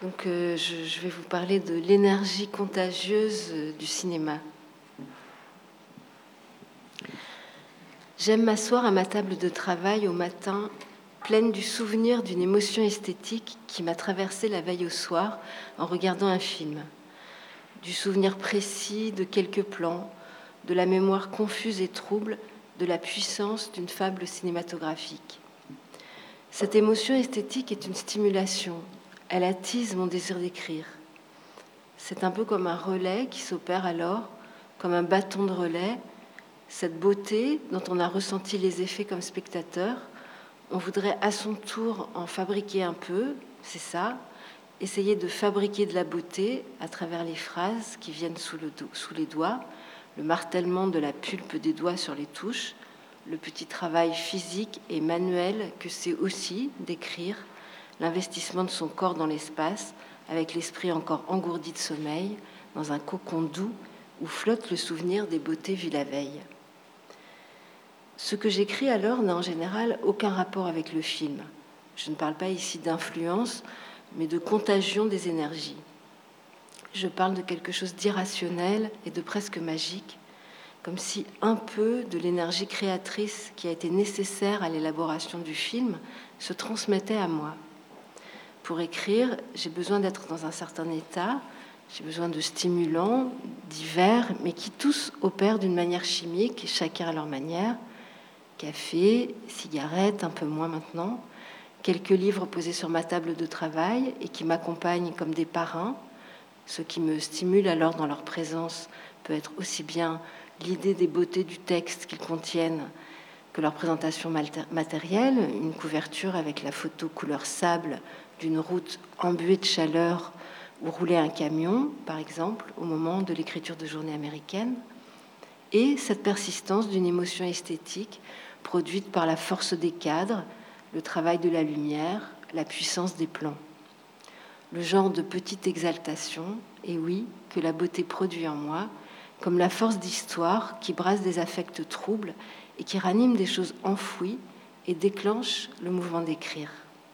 Je vais vous parler de l'énergie contagieuse du cinéma. J'aime m'asseoir à ma table de travail au matin, pleine du souvenir d'une émotion esthétique qui m'a traversée la veille au soir en regardant un film. Du souvenir précis de quelques plans, de la mémoire confuse et trouble, de la puissance d'une fable cinématographique. Cette émotion esthétique est une stimulation. Elle attise mon désir d'écrire. C'est un peu comme un relais qui s'opère alors, comme un bâton de relais. Cette beauté dont on a ressenti les effets comme spectateur, on voudrait à son tour en fabriquer un peu, c'est ça, essayer de fabriquer de la beauté à travers les phrases qui viennent sous les doigts, le martèlement de la pulpe des doigts sur les touches, le petit travail physique et manuel que c'est aussi d'écrire, l'investissement de son corps dans l'espace, avec l'esprit encore engourdi de sommeil, dans un cocon doux où flotte le souvenir des beautés vues la veille. Ce que j'écris alors n'a en général aucun rapport avec le film. Je ne parle pas ici d'influence, mais de contagion des énergies. Je parle de quelque chose d'irrationnel et de presque magique, comme si un peu de l'énergie créatrice qui a été nécessaire à l'élaboration du film se transmettait à moi. Pour écrire, j'ai besoin d'être dans un certain état, j'ai besoin de stimulants divers, mais qui tous opèrent d'une manière chimique, chacun à leur manière. Café, cigarettes, un peu moins maintenant, quelques livres posés sur ma table de travail et qui m'accompagnent comme des parrains. Ce qui me stimule alors dans leur présence peut être aussi bien l'idée des beautés du texte qu'ils contiennent que leur présentation matérielle, une couverture avec la photo couleur sable d'une route embuée de chaleur où roulait un camion, par exemple, au moment de l'écriture de Journée américaine, et cette persistance d'une émotion esthétique produite par la force des cadres, le travail de la lumière, la puissance des plans. Le genre de petite exaltation, et oui, que la beauté produit en moi, comme la force d'histoire qui brasse des affects troubles et qui ranime des choses enfouies et déclenche le mouvement d'écrire.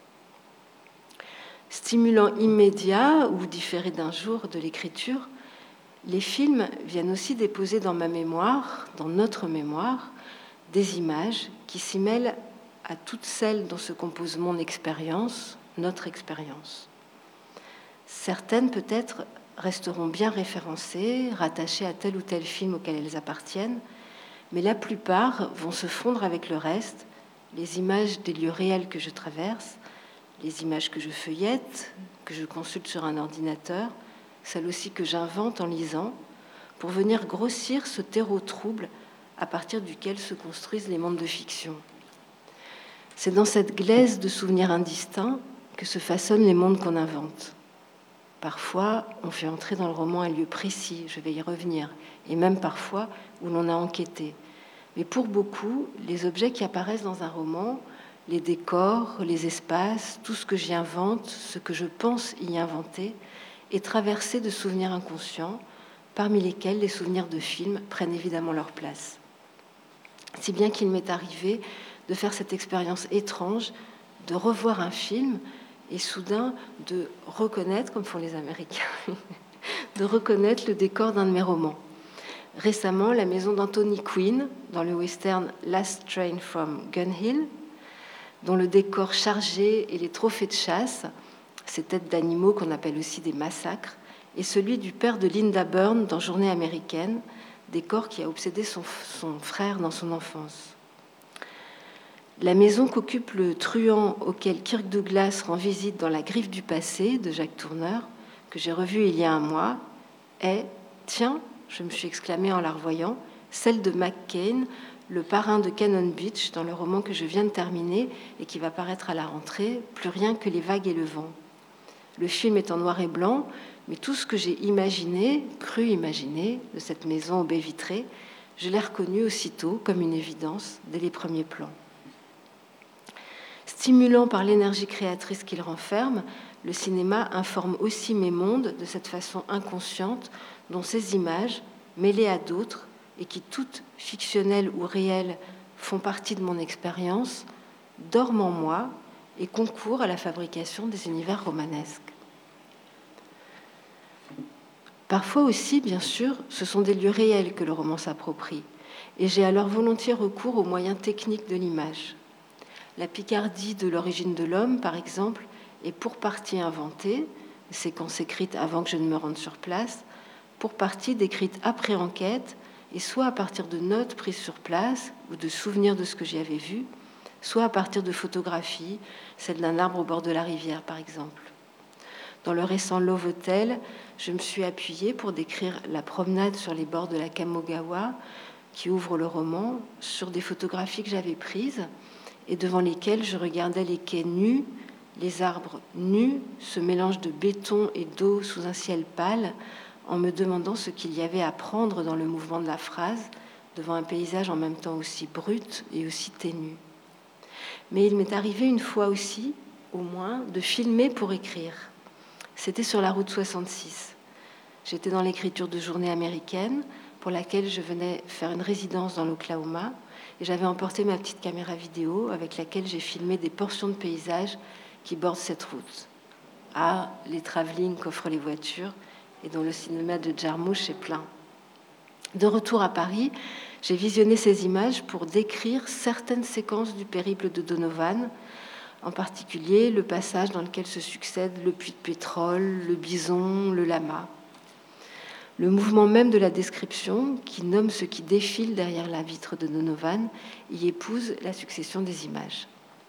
Stimulant immédiat ou différé d'un jour de l'écriture, les films viennent aussi déposer dans ma mémoire, dans notre mémoire, des images qui s'y mêlent à toutes celles dont se compose mon expérience, notre expérience. Certaines, peut-être, resteront bien référencées, rattachées à tel ou tel film auquel elles appartiennent, mais la plupart vont se fondre avec le reste, les images des lieux réels que je traverse, les images que je feuillette, que je consulte sur un ordinateur, celles aussi que j'invente en lisant, pour venir grossir ce terreau trouble à partir duquel se construisent les mondes de fiction. C'est dans cette glaise de souvenirs indistincts que se façonnent les mondes qu'on invente. Parfois, on fait entrer dans le roman un lieu précis, je vais y revenir, et même parfois où l'on a enquêté. Mais pour beaucoup, les objets qui apparaissent dans un roman, les décors, les espaces, tout ce que j'y invente, ce que je pense y inventer, est traversé de souvenirs inconscients, parmi lesquels les souvenirs de films prennent évidemment leur place. Si bien qu'il m'est arrivé de faire cette expérience étrange, de revoir un film et soudain de reconnaître, comme font les Américains, de reconnaître le décor d'un de mes romans. Récemment, la maison d'Anthony Quinn, dans le western Last Train from Gun Hill, dont le décor chargé et les trophées de chasse, ces têtes d'animaux qu'on appelle aussi des massacres, et celui du père de Linda Byrne dans Journée américaine, décor qui a obsédé son frère dans son enfance. La maison qu'occupe le truand auquel Kirk Douglas rend visite dans La Griffe du passé de Jacques Tourneur, que j'ai revu il y a un mois, est, tiens, je me suis exclamée en la revoyant, celle de McCain, le parrain de Cannon Beach, dans le roman que je viens de terminer et qui va paraître à la rentrée, Plus rien que les vagues et le vent. Le film est en noir et blanc, mais tout ce que j'ai imaginé, cru imaginer, de cette maison aux baies vitrées, je l'ai reconnu aussitôt comme une évidence dès les premiers plans. Stimulant par l'énergie créatrice qu'il renferme, le cinéma informe aussi mes mondes de cette façon inconsciente dont ces images, mêlées à d'autres, et qui toutes, fictionnelles ou réelles, font partie de mon expérience, dorment en moi et concourent à la fabrication des univers romanesques. Parfois aussi, bien sûr, ce sont des lieux réels que le roman s'approprie, et j'ai alors volontiers recours aux moyens techniques de l'image. La Picardie de l'origine de l'homme, par exemple, est pour partie inventée, séquence écrite avant que je ne me rende sur place, pour partie décrite après enquête, et soit à partir de notes prises sur place ou de souvenirs de ce que j'y avais vu, soit à partir de photographies, celle d'un arbre au bord de la rivière, par exemple. Dans le récent Love Hotel, je me suis appuyée pour décrire la promenade sur les bords de la Kamogawa, qui ouvre le roman, sur des photographies que j'avais prises et devant lesquelles je regardais les quais nus, les arbres nus, ce mélange de béton et d'eau sous un ciel pâle, en me demandant ce qu'il y avait à prendre dans le mouvement de la phrase, devant un paysage en même temps aussi brut et aussi ténu. Mais il m'est arrivé une fois aussi, au moins, de filmer pour écrire. C'était sur la route 66. J'étais dans l'écriture de journée américaine, pour laquelle je venais faire une résidence dans l'Oklahoma, et j'avais emporté ma petite caméra vidéo avec laquelle j'ai filmé des portions de paysages qui bordent cette route. Ah, les travelling qu'offrent les voitures, et dont le cinéma de Jarmusch est plein. De retour à Paris, j'ai visionné ces images pour décrire certaines séquences du périple de Donovan, en particulier le passage dans lequel se succèdent le puits de pétrole, le bison, le lama. Le mouvement même de la description, qui nomme ce qui défile derrière la vitre de Donovan, y épouse la succession des images.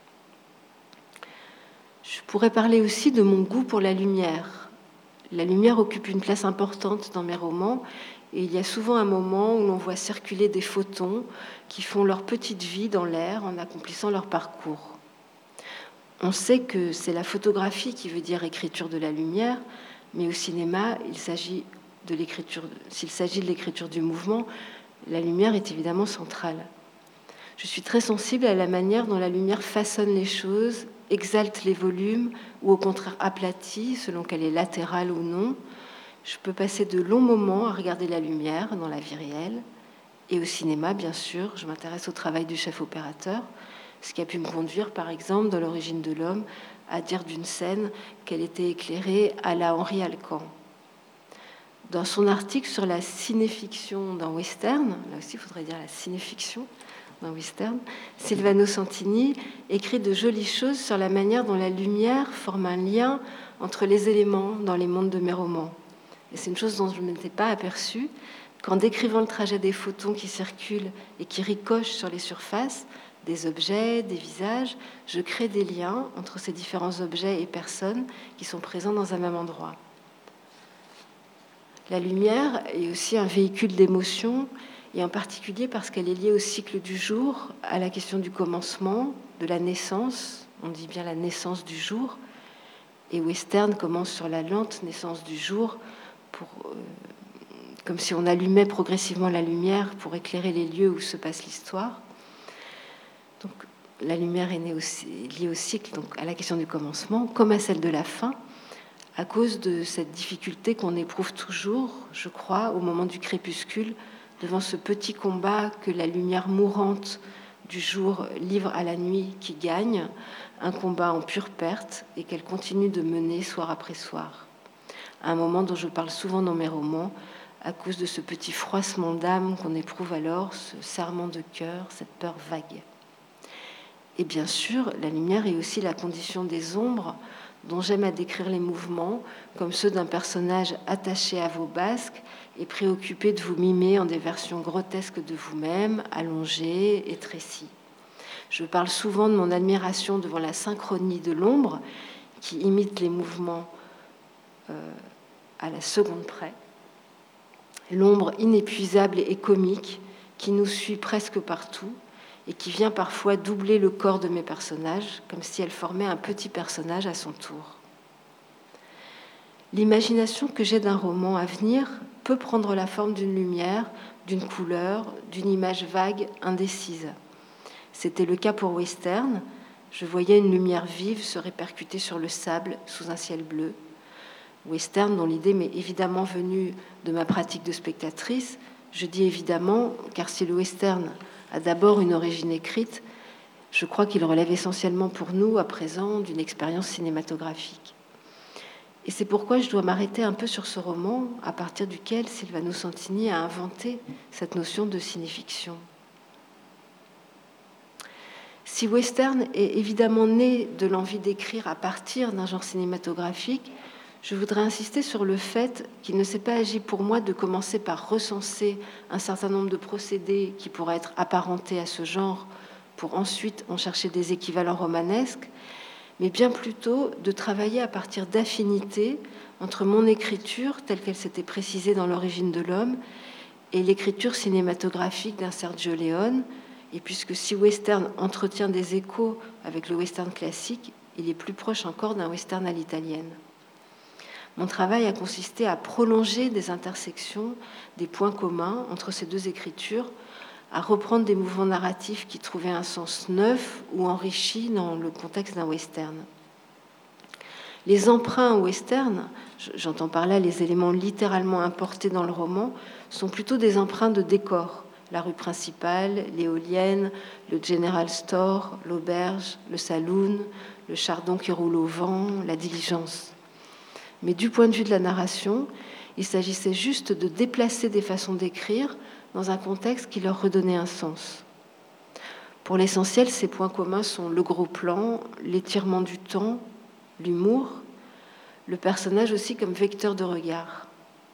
Je pourrais parler aussi de mon goût pour la lumière. La lumière occupe une place importante dans mes romans, et il y a souvent un moment où l'on voit circuler des photons qui font leur petite vie dans l'air en accomplissant leur parcours. On sait que c'est la photographie qui veut dire écriture de la lumière, mais au cinéma, s'il s'agit de l'écriture du mouvement, la lumière est évidemment centrale. Je suis très sensible à la manière dont la lumière façonne les choses, exalte les volumes ou au contraire aplatit selon qu'elle est latérale ou non. Je peux passer de longs moments à regarder la lumière dans la vie réelle. Et au cinéma, bien sûr, je m'intéresse au travail du chef opérateur, ce qui a pu me conduire, par exemple, dans l'origine de l'homme, à dire d'une scène qu'elle était éclairée à la Henri Alcan. Dans son article sur la cinéfiction dans Western, là aussi il faudrait dire la cinéfiction dans Western, Silvano Santini écrit de jolies choses sur la manière dont la lumière forme un lien entre les éléments dans les mondes de mes romans. Et c'est une chose dont je ne m'étais pas aperçue qu'en décrivant le trajet des photons qui circulent et qui ricochent sur les surfaces, des objets, des visages, je crée des liens entre ces différents objets et personnes qui sont présents dans un même endroit. La lumière est aussi un véhicule d'émotion, et en particulier parce qu'elle est liée au cycle du jour, à la question du commencement, de la naissance, on dit bien la naissance du jour, et Western commence sur la lente naissance du jour, comme si on allumait progressivement la lumière pour éclairer les lieux où se passe l'histoire. Donc la lumière est liée au cycle, donc à la question du commencement, comme à celle de la fin, à cause de cette difficulté qu'on éprouve toujours, je crois, au moment du crépuscule, devant ce petit combat que la lumière mourante du jour livre à la nuit qui gagne, un combat en pure perte et qu'elle continue de mener soir après soir. Un moment dont je parle souvent dans mes romans, à cause de ce petit froissement d'âme qu'on éprouve alors, ce serrement de cœur, cette peur vague. Et bien sûr, la lumière est aussi la condition des ombres, dont j'aime à décrire les mouvements comme ceux d'un personnage attaché à vos basques et préoccupé de vous mimer en des versions grotesques de vous-même, allongées et trécies. Je parle souvent de mon admiration devant la synchronie de l'ombre qui imite les mouvements à la seconde près. L'ombre inépuisable et comique qui nous suit presque partout et qui vient parfois doubler le corps de mes personnages, comme si elle formait un petit personnage à son tour. L'imagination que j'ai d'un roman à venir peut prendre la forme d'une lumière, d'une couleur, d'une image vague, indécise. C'était le cas pour Western. Je voyais une lumière vive se répercuter sur le sable sous un ciel bleu. Western, dont l'idée m'est évidemment venue de ma pratique de spectatrice. Je dis évidemment, car si le western a d'abord une origine écrite, je crois qu'il relève essentiellement pour nous, à présent, d'une expérience cinématographique. Et c'est pourquoi je dois m'arrêter un peu sur ce roman, à partir duquel Silvano Santini a inventé cette notion de cinéfiction. Si western est évidemment né de l'envie d'écrire à partir d'un genre cinématographique, je voudrais insister sur le fait qu'il ne s'est pas agi pour moi de commencer par recenser un certain nombre de procédés qui pourraient être apparentés à ce genre pour ensuite en chercher des équivalents romanesques, mais bien plutôt de travailler à partir d'affinités entre mon écriture, telle qu'elle s'était précisée dans l'origine de l'homme, et l'écriture cinématographique d'un Sergio Leone. Et puisque si western entretient des échos avec le western classique, il est plus proche encore d'un western à l'italienne. Mon travail a consisté à prolonger des intersections, des points communs entre ces deux écritures, à reprendre des mouvements narratifs qui trouvaient un sens neuf ou enrichi dans le contexte d'un western. Les emprunts western, j'entends par là les éléments littéralement importés dans le roman, sont plutôt des emprunts de décor. La rue principale, l'éolienne, le General Store, l'auberge, le saloon, le chardon qui roule au vent, la diligence. Mais du point de vue de la narration, il s'agissait juste de déplacer des façons d'écrire dans un contexte qui leur redonnait un sens. Pour l'essentiel, ces points communs sont le gros plan, l'étirement du temps, l'humour, le personnage aussi comme vecteur de regard.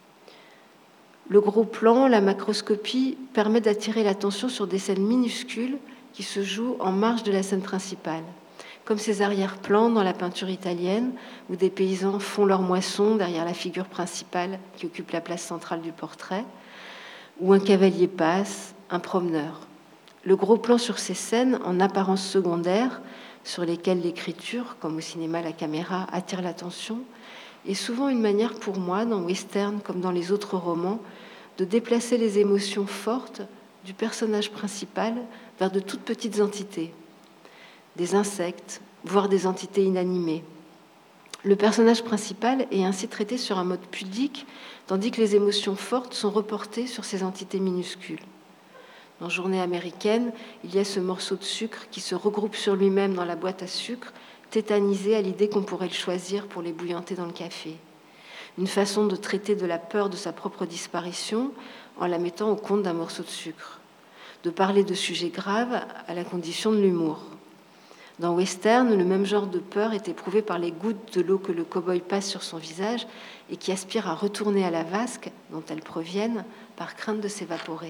Le gros plan, la macroscopie, permet d'attirer l'attention sur des scènes minuscules qui se jouent en marge de la scène principale, comme ces arrière-plans dans la peinture italienne, où des paysans font leur moisson derrière la figure principale qui occupe la place centrale du portrait, où un cavalier passe, un promeneur. Le gros plan sur ces scènes, en apparence secondaires, sur lesquelles l'écriture, comme au cinéma la caméra, attire l'attention, est souvent une manière pour moi, dans western comme dans les autres romans, de déplacer les émotions fortes du personnage principal vers de toutes petites entités, des insectes, voire des entités inanimées. Le personnage principal est ainsi traité sur un mode pudique, tandis que les émotions fortes sont reportées sur ces entités minuscules. Dans Journée américaine, il y a ce morceau de sucre qui se regroupe sur lui-même dans la boîte à sucre, tétanisé à l'idée qu'on pourrait le choisir pour l'ébouillanter dans le café. Une façon de traiter de la peur de sa propre disparition en la mettant au compte d'un morceau de sucre. De parler de sujets graves à la condition de l'humour. Dans Western, le même genre de peur est éprouvé par les gouttes de l'eau que le cow-boy passe sur son visage et qui aspirent à retourner à la vasque dont elles proviennent par crainte de s'évaporer.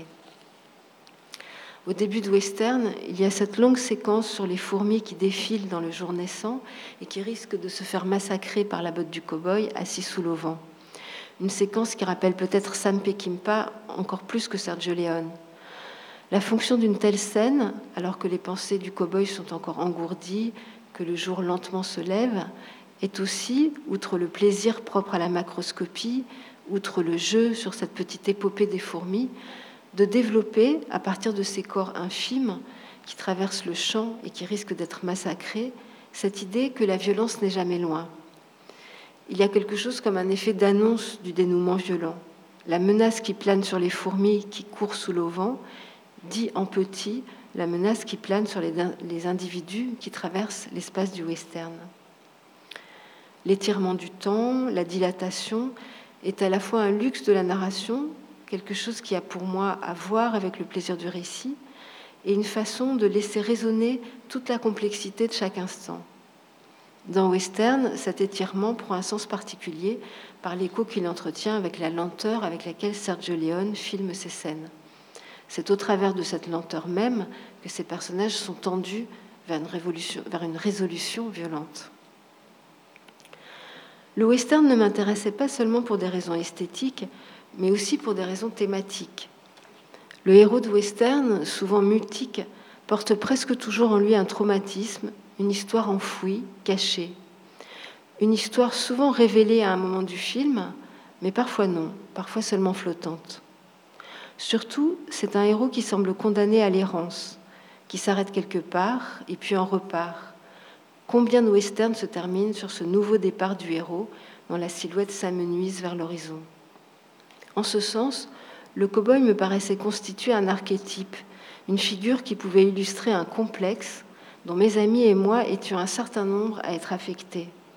Au début de Western, il y a cette longue séquence sur les fourmis qui défilent dans le jour naissant et qui risquent de se faire massacrer par la botte du cow-boy assis sous l'auvent. Une séquence qui rappelle peut-être Sam Peckinpah encore plus que Sergio Leone. La fonction d'une telle scène, alors que les pensées du cow-boy sont encore engourdies, que le jour lentement se lève, est aussi, outre le plaisir propre à la macroscopie, outre le jeu sur cette petite épopée des fourmis, de développer, à partir de ces corps infimes qui traversent le champ et qui risquent d'être massacrés, cette idée que la violence n'est jamais loin. Il y a quelque chose comme un effet d'annonce du dénouement violent. La menace qui plane sur les fourmis qui courent sous l'auvent dit en petit la menace qui plane sur les individus qui traversent l'espace du western. L'étirement du temps, la dilatation, est à la fois un luxe de la narration, quelque chose qui a pour moi à voir avec le plaisir du récit, et une façon de laisser résonner toute la complexité de chaque instant. Dans Western, cet étirement prend un sens particulier par l'écho qu'il entretient avec la lenteur avec laquelle Sergio Leone filme ses scènes. C'est au travers de cette lenteur même que ces personnages sont tendus vers une résolution violente. Le western ne m'intéressait pas seulement pour des raisons esthétiques, mais aussi pour des raisons thématiques. Le héros de western, souvent mutique, porte presque toujours en lui un traumatisme, une histoire enfouie, cachée. Une histoire souvent révélée à un moment du film, mais parfois non, parfois seulement flottante. Surtout, c'est un héros qui semble condamné à l'errance, qui s'arrête quelque part et puis en repart. Combien de westerns se terminent sur ce nouveau départ du héros, dont la silhouette s'amenuise vers l'horizon. En ce sens, le cow-boy me paraissait constituer un archétype, une figure qui pouvait illustrer un complexe dont mes amis et moi étions un certain nombre à être affectés.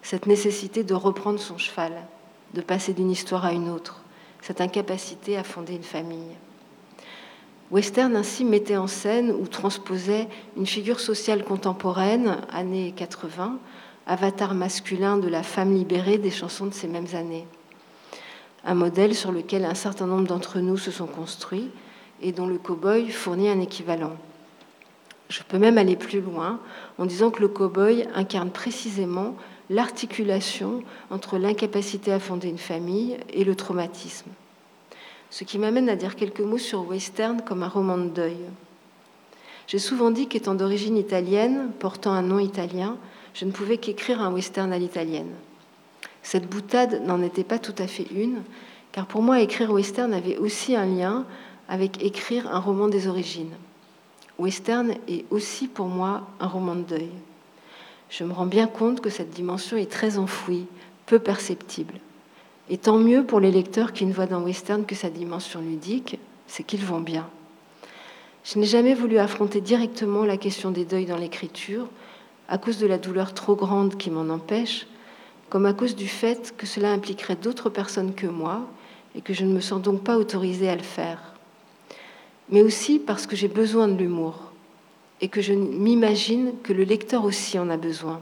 cette nécessité de reprendre son cheval, de passer d'une histoire à une autre, cette incapacité à fonder une famille. Western ainsi mettait en scène ou transposait une figure sociale contemporaine, années 80, avatar masculin de la femme libérée des chansons de ces mêmes années. Un modèle sur lequel un certain nombre d'entre nous se sont construits et dont le cow-boy fournit un équivalent. Je peux même aller plus loin en disant que le cow-boy incarne précisément l'articulation entre l'incapacité à fonder une famille et le traumatisme. Ce qui m'amène à dire quelques mots sur Western comme un roman de deuil. J'ai souvent dit qu'étant d'origine italienne, portant un nom italien, je ne pouvais qu'écrire un western à l'italienne. Cette boutade n'en était pas tout à fait une, car pour moi, écrire western avait aussi un lien avec écrire un roman des origines. Western est aussi pour moi un roman de deuil. Je me rends bien compte que cette dimension est très enfouie, peu perceptible. Et tant mieux pour les lecteurs qui ne voient dans Western que sa dimension ludique, c'est qu'ils vont bien. Je n'ai jamais voulu affronter directement la question des deuils dans l'écriture, à cause de la douleur trop grande qui m'en empêche, comme à cause du fait que cela impliquerait d'autres personnes que moi et que je ne me sens donc pas autorisée à le faire. Mais aussi parce que j'ai besoin de l'humour et que je m'imagine que le lecteur aussi en a besoin.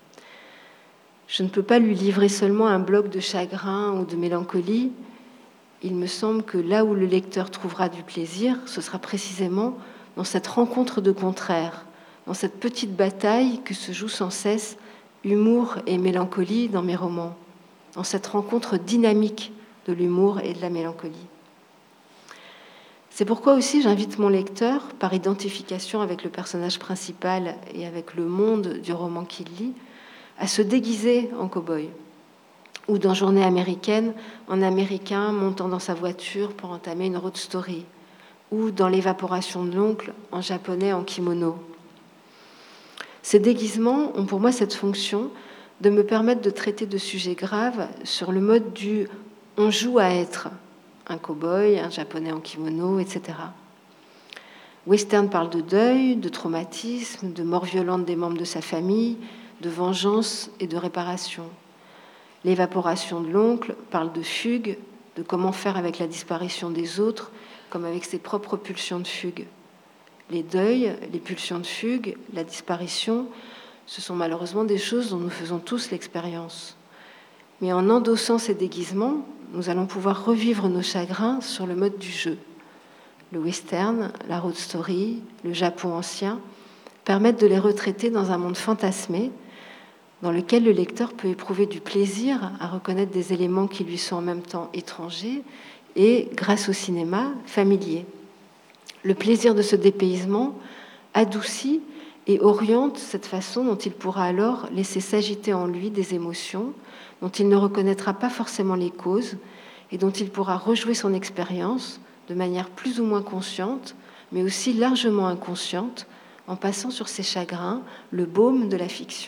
Je ne peux pas lui livrer seulement un bloc de chagrin ou de mélancolie. Il me semble que là où le lecteur trouvera du plaisir, ce sera précisément dans cette rencontre de contraires, dans cette petite bataille que se joue sans cesse humour et mélancolie dans mes romans, dans cette rencontre dynamique de l'humour et de la mélancolie. C'est pourquoi aussi j'invite mon lecteur, par identification avec le personnage principal et avec le monde du roman qu'il lit, à se déguiser en cow-boy, ou dans Journée américaine, en américain montant dans sa voiture pour entamer une road story, ou dans L'évaporation de l'oncle, en japonais en kimono. Ces déguisements ont pour moi cette fonction de me permettre de traiter de sujets graves sur le mode du « on joue à être », un cow-boy, un japonais en kimono, etc. Western parle de deuil, de traumatisme, de mort violente des membres de sa famille, de vengeance et de réparation. L'évaporation de l'oncle parle de fugue, de comment faire avec la disparition des autres, comme avec ses propres pulsions de fugue. Les deuils, les pulsions de fugue, la disparition, ce sont malheureusement des choses dont nous faisons tous l'expérience. Mais en endossant ces déguisements, nous allons pouvoir revivre nos chagrins sur le mode du jeu. Le western, la road story, le Japon ancien permettent de les retraiter dans un monde fantasmé, dans lequel le lecteur peut éprouver du plaisir à reconnaître des éléments qui lui sont en même temps étrangers et, grâce au cinéma, familiers. Le plaisir de ce dépaysement adoucit et oriente cette façon dont il pourra alors laisser s'agiter en lui des émotions dont il ne reconnaîtra pas forcément les causes et dont il pourra rejouer son expérience de manière plus ou moins consciente, mais aussi largement inconsciente, en passant sur ses chagrins le baume de la fiction.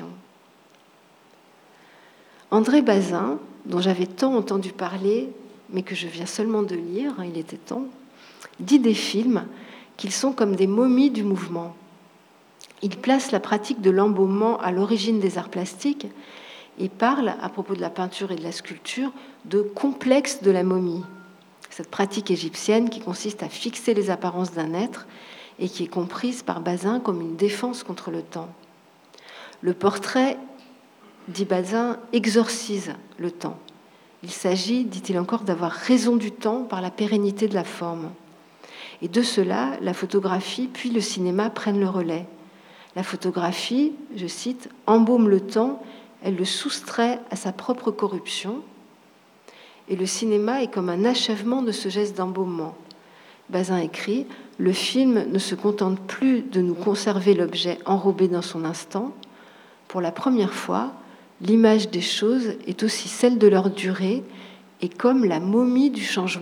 André Bazin, dont j'avais tant entendu parler, mais que je viens seulement de lire, il était temps, dit des films qu'ils sont comme des momies du mouvement. Il place la pratique de l'embaumement à l'origine des arts plastiques et parle, à propos de la peinture et de la sculpture, de complexe de la momie. Cette pratique égyptienne qui consiste à fixer les apparences d'un être et qui est comprise par Bazin comme une défense contre le temps. Le portrait, dit Bazin, exorcise le temps. Il s'agit, dit-il encore, d'avoir raison du temps par la pérennité de la forme. Et de cela, la photographie puis le cinéma prennent le relais. La photographie, je cite, embaume le temps, elle le soustrait à sa propre corruption. Et le cinéma est comme un achèvement de ce geste d'embaumement. Bazin écrit « Le film ne se contente plus de nous conserver l'objet enrobé dans son instant. Pour la première fois, l'image des choses est aussi celle de leur durée et comme la momie du changement. »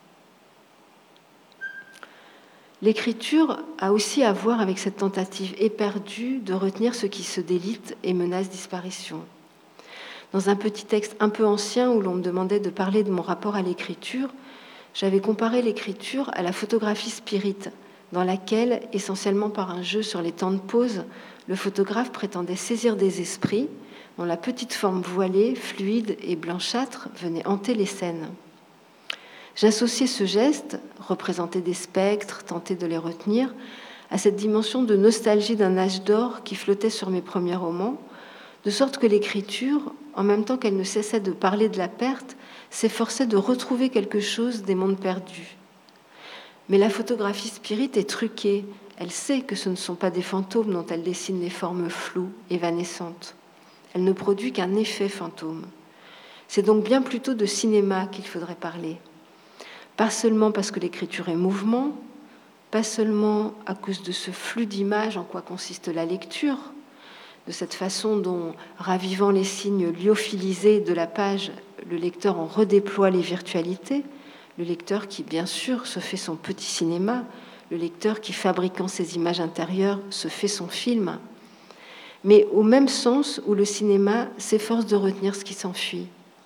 L'écriture a aussi à voir avec cette tentative éperdue de retenir ce qui se délite et menace disparition. Dans un petit texte un peu ancien où l'on me demandait de parler de mon rapport à l'écriture, j'avais comparé l'écriture à la photographie spirite, dans laquelle, essentiellement par un jeu sur les temps de pause, le photographe prétendait saisir des esprits dont la petite forme voilée, fluide et blanchâtre venait hanter les scènes. J'associais ce geste, représenter des spectres, tenter de les retenir, à cette dimension de nostalgie d'un âge d'or qui flottait sur mes premiers romans, de sorte que l'écriture, en même temps qu'elle ne cessait de parler de la perte, s'efforçait de retrouver quelque chose des mondes perdus. Mais la photographie spirit est truquée. Elle sait que ce ne sont pas des fantômes dont elle dessine les formes floues, évanescentes. Elle ne produit qu'un effet fantôme. C'est donc bien plutôt de cinéma qu'il faudrait parler. Pas seulement parce que l'écriture est mouvement, pas seulement à cause de ce flux d'images en quoi consiste la lecture, de cette façon dont, ravivant les signes lyophilisés de la page, le lecteur en redéploie les virtualités, le lecteur qui, bien sûr, se fait son petit cinéma, le lecteur qui, fabriquant ses images intérieures, se fait son film, mais au même sens où le cinéma s'efforce de retenir ce qui s'enfuit.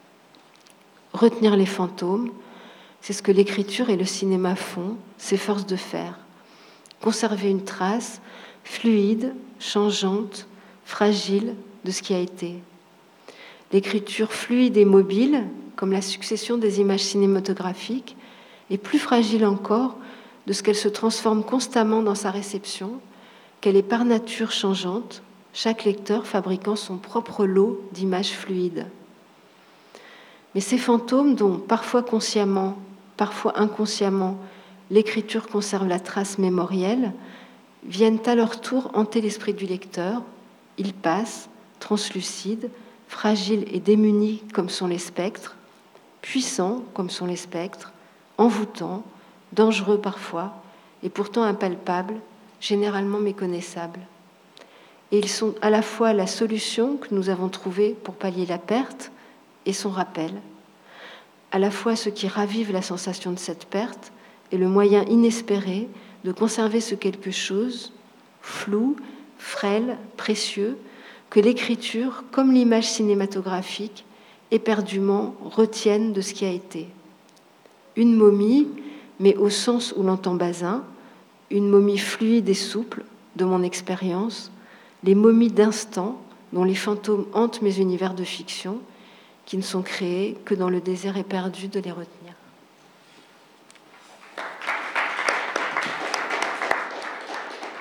Retenir les fantômes, c'est ce que l'écriture et le cinéma font, s'efforcent de faire. Conserver une trace fluide, changeante, fragile de ce qui a été. L'écriture fluide et mobile, comme la succession des images cinématographiques, est plus fragile encore de ce qu'elle se transforme constamment dans sa réception, qu'elle est par nature changeante, chaque lecteur fabriquant son propre lot d'images fluides. Mais ces fantômes dont, parfois consciemment, parfois inconsciemment, l'écriture conserve la trace mémorielle, viennent à leur tour hanter l'esprit du lecteur. Ils passent, translucides, fragiles et démunis comme sont les spectres, puissants comme sont les spectres, envoûtants, dangereux parfois, et pourtant impalpables, généralement méconnaissables. Et ils sont à la fois la solution que nous avons trouvée pour pallier la perte et son rappel, à la fois ce qui ravive la sensation de cette perte et le moyen inespéré de conserver ce quelque chose, flou, frêle, précieux, que l'écriture, comme l'image cinématographique, éperdument retiennent de ce qui a été. Une momie, mais au sens où l'entend Bazin, une momie fluide et souple de mon expérience, les momies d'instant dont les fantômes hantent mes univers de fiction, qui ne sont créés que dans le désir éperdu de les retenir.